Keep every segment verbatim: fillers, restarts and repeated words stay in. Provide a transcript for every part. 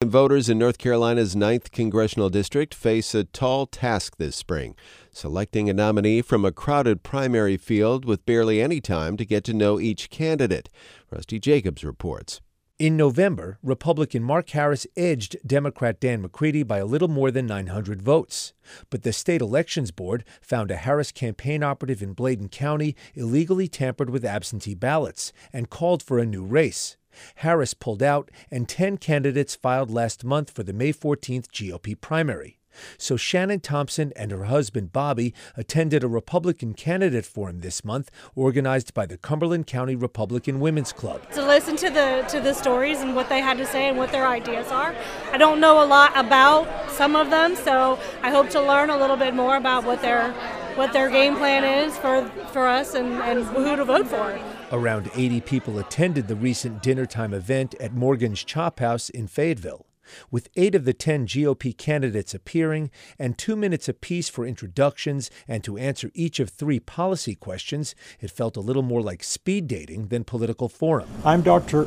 voters in North Carolina's ninth Congressional District face a tall task this spring, selecting a nominee from a crowded primary field with barely any time to get to know each candidate. Rusty Jacobs reports. In November, Republican Mark Harris edged Democrat Dan McCready by a little more than nine hundred votes. But the state elections board found a Harris campaign operative in Bladen County illegally tampered with absentee ballots and called for a new race. Harris pulled out, and ten candidates filed last month for the May fourteenth G O P primary. So Shannon Thompson and her husband Bobby attended a Republican candidate forum this month organized by the Cumberland County Republican Women's Club. To listen to the to the stories and what they had to say and what their ideas are. I don't know a lot about some of them, so I hope to learn a little bit more about what their what their game plan is for, for us and, and who to vote for. Around eighty people attended the recent dinnertime event at Morgan's Chop House in Fayetteville. With eight of the ten G O P candidates appearing and two minutes apiece for introductions and to answer each of three policy questions, it felt a little more like speed dating than political forum. I'm Doctor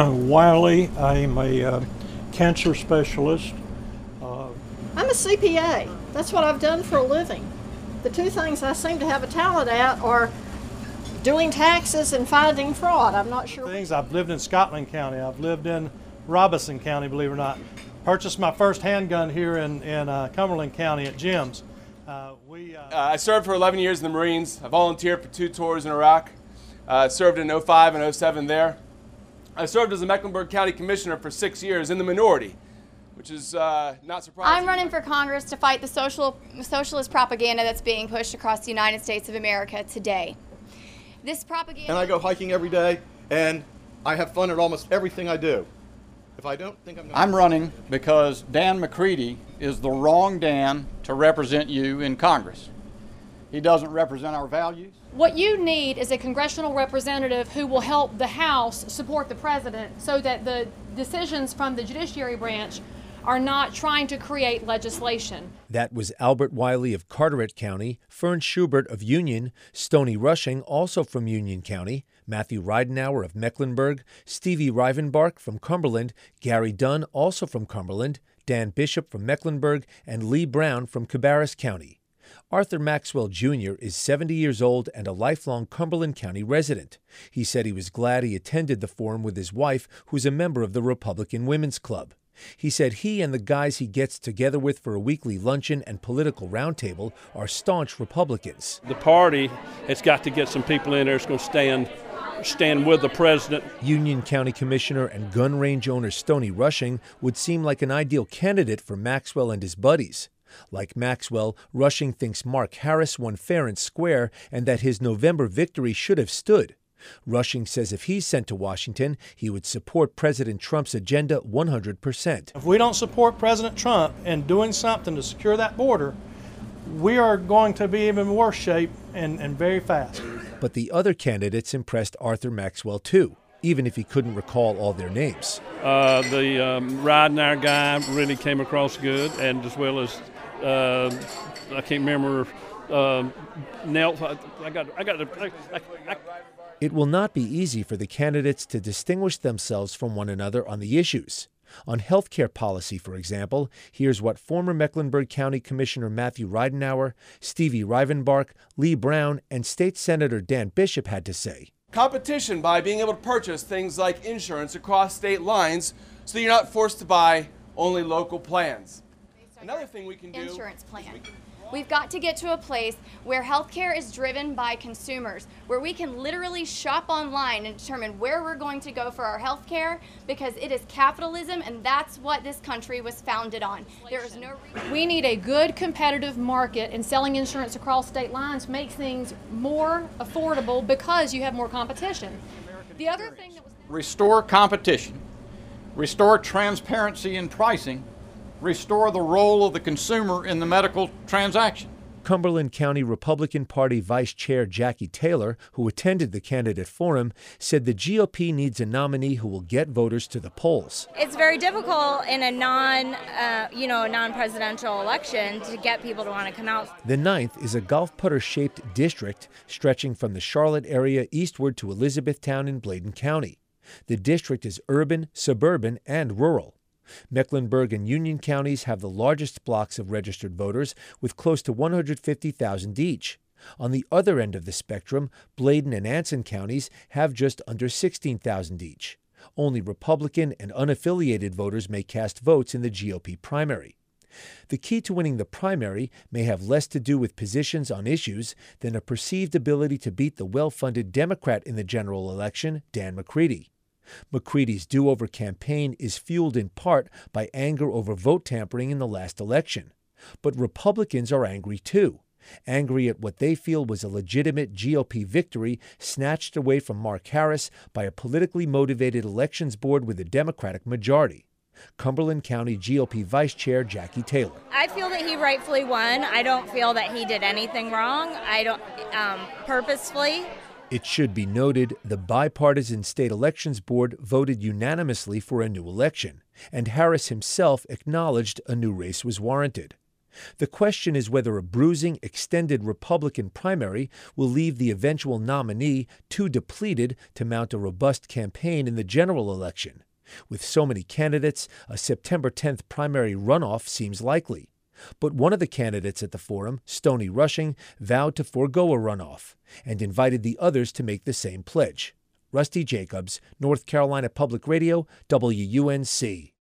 Wiley. I'm a uh, cancer specialist. Uh, I'm a C P A. That's what I've done for a living. The two things I seem to have a talent at are doing taxes and finding fraud. I'm not sure. Things I've lived in Scotland County. I've lived in Robeson County, believe it or not. Purchased my first handgun here in, in uh, Cumberland County at Jim's. Uh, we, uh, uh, I served for eleven years in the Marines. I volunteered for two tours in Iraq. I uh, served in oh five and oh seven there. I served as a Mecklenburg County Commissioner for six years in the minority, which is uh, not surprising. I'm running for Congress to fight the social, socialist propaganda that's being pushed across the United States of America today. This propaganda... And I go hiking every day, and I have fun at almost everything I do. If I don't think I'm going I'm running because Dan McCready is the wrong Dan to represent you in Congress. He doesn't represent our values. What you need is a congressional representative who will help the House support the president so that the decisions from the judiciary branch are not trying to create legislation. That was Albert Wiley of Carteret County, Fern Schubert of Union, Stony Rushing, also from Union County, Matthew Ridenauer of Mecklenburg, Stevie Rivenbark from Cumberland, Gary Dunn, also from Cumberland, Dan Bishop from Mecklenburg, and Lee Brown from Cabarrus County. Arthur Maxwell Junior is seventy years old and a lifelong Cumberland County resident. He said he was glad he attended the forum with his wife, who's a member of the Republican Women's Club. He said he and the guys he gets together with for a weekly luncheon and political roundtable are staunch Republicans. The party has got to get some people in there that's going to stand stand with the president. Union County Commissioner and gun range owner Stony Rushing would seem like an ideal candidate for Maxwell and his buddies. Like Maxwell, Rushing thinks Mark Harris won fair and square and that his November victory should have stood. Rushing says if he's sent to Washington, he would support President Trump's agenda one hundred percent. If we don't support President Trump in doing something to secure that border, we are going to be even worse shape and, and very fast. But the other candidates impressed Arthur Maxwell too, even if he couldn't recall all their names. Uh, the um, Ridenauer guy really came across good, and as well as, uh, I can't remember, uh, Nelt, I, I got, I got, I, I, I, It will not be easy for the candidates to distinguish themselves from one another on the issues. On health care policy, for example, here's what former Mecklenburg County Commissioner Matthew Ridenauer, Stevie Rivenbark, Lee Brown, and State Senator Dan Bishop had to say. Competition by being able to purchase things like insurance across state lines so you're not forced to buy only local plans. Another thing we can do... Insurance plan. We've got to get to a place where healthcare is driven by consumers, where we can literally shop online and determine where we're going to go for our healthcare, because it is capitalism and that's what this country was founded on. There is no reason. We need a good competitive market, and selling insurance across state lines makes things more affordable because you have more competition. The other thing that was Restore competition, restore transparency in pricing, restore the role of the consumer in the medical transaction. Cumberland County Republican Party Vice Chair Jackie Taylor, who attended the candidate forum, said the G O P needs a nominee who will get voters to the polls. It's very difficult in a non, uh, you know, non-presidential election to get people to want to come out. The ninth is a golf putter-shaped district stretching from the Charlotte area eastward to Elizabethtown in Bladen County. The district is urban, suburban, and rural. Mecklenburg and Union counties have the largest blocks of registered voters, with close to one hundred fifty thousand each. On the other end of the spectrum, Bladen and Anson counties have just under sixteen thousand each. Only Republican and unaffiliated voters may cast votes in the G O P primary. The key to winning the primary may have less to do with positions on issues than a perceived ability to beat the well-funded Democrat in the general election, Dan McCready. McCready's do-over campaign is fueled in part by anger over vote tampering in the last election. But Republicans are angry too, angry at what they feel was a legitimate G O P victory snatched away from Mark Harris by a politically motivated elections board with a Democratic majority. Cumberland County G O P Vice Chair Jackie Taylor. I feel that he rightfully won. I don't feel that he did anything wrong. I don't um, purposefully. It should be noted the bipartisan state elections board voted unanimously for a new election, and Harris himself acknowledged a new race was warranted. The question is whether a bruising, extended Republican primary will leave the eventual nominee too depleted to mount a robust campaign in the general election. With so many candidates, a September tenth primary runoff seems likely. But one of the candidates at the forum, Stoney Rushing, vowed to forego a runoff and invited the others to make the same pledge. Rusty Jacobs, North Carolina Public Radio, W U N C.